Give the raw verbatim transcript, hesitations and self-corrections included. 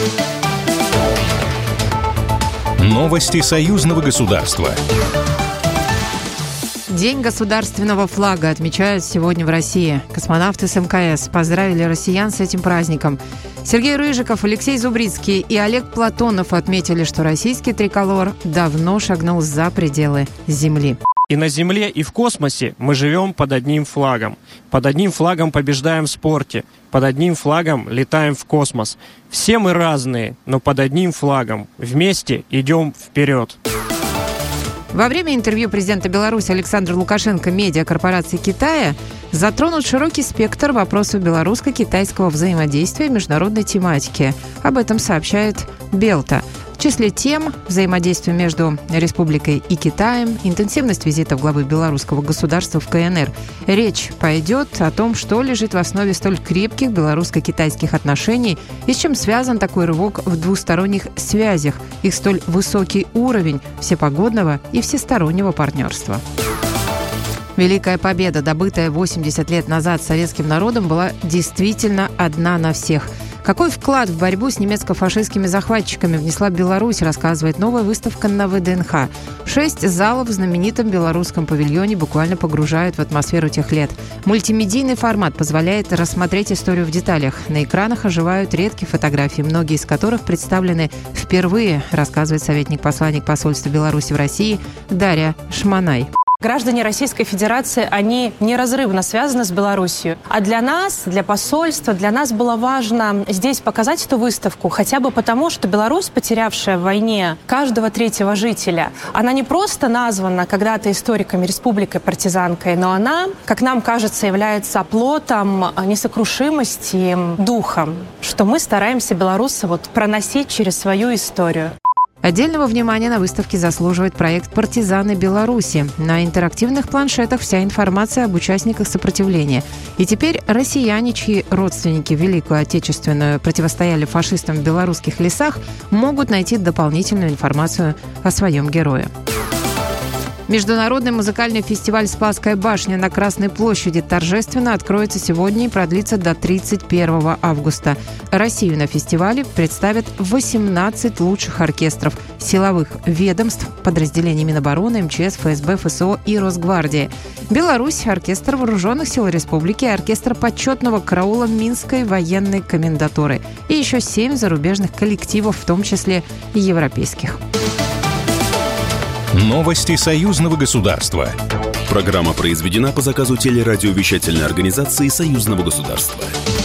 Новости союзного государства. День государственного флага отмечают сегодня в России. Космонавты с эм ка эс поздравили россиян с этим праздником. Сергей Рыжиков, Алексей Зубрицкий и Олег Платонов отметили, что российский триколор давно шагнул за пределы Земли. И на Земле, и в космосе мы живем под одним флагом. Под одним флагом побеждаем в спорте. Под одним флагом летаем в космос. Все мы разные, но под одним флагом. Вместе идем вперед. Во время интервью президента Беларуси Александра Лукашенко медиакорпорации Китая затронут широкий спектр вопросов белорусско-китайского взаимодействия и международной тематики. Об этом сообщает Белта. В числе тем взаимодействия между республикой и Китаем, интенсивность визитов главы белорусского государства в ка эн эр. Речь пойдет о том, что лежит в основе столь крепких белорусско-китайских отношений и с чем связан такой рывок в двусторонних связях, их столь высокий уровень всепогодного и всестороннего партнерства. Великая победа, добытая восемьдесят лет назад советским народом, была действительно одна на всех. Какой вклад в борьбу с немецко-фашистскими захватчиками внесла Беларусь, рассказывает новая выставка на вэ дэ эн ха. Шесть залов в знаменитом белорусском павильоне буквально погружают в атмосферу тех лет. Мультимедийный формат позволяет рассмотреть историю в деталях. На экранах оживают редкие фотографии, многие из которых представлены впервые, рассказывает советник-посланник посольства Беларуси в России Дарья Шманай. Граждане Российской Федерации, они неразрывно связаны с Беларусью. А для нас, для посольства, для нас было важно здесь показать эту выставку, хотя бы потому, что Беларусь, потерявшая в войне каждого третьего жителя, она не просто названа когда-то историками республикой-партизанкой, но она, как нам кажется, является оплотом несокрушимости, духом, что мы стараемся белорусы вот проносить через свою историю. Отдельного внимания на выставке заслуживает проект «Партизаны Беларуси». На интерактивных планшетах вся информация об участниках сопротивления. И теперь россияне, чьи родственники в Великую Отечественную противостояли фашистам в белорусских лесах, могут найти дополнительную информацию о своем герое. Международный музыкальный фестиваль «Спасская башня» на Красной площади торжественно откроется сегодня и продлится до тридцать первого августа. Россию на фестивале представят восемнадцать лучших оркестров силовых ведомств, подразделений Минобороны, эм че эс, эф эс бэ, эф эс о и Росгвардии. Беларусь – оркестр Вооруженных сил Республики, оркестр почетного караула Минской военной комендатуры и еще семь зарубежных коллективов, в том числе и европейских. Новости союзного государства. Программа произведена по заказу телерадиовещательной организации союзного государства.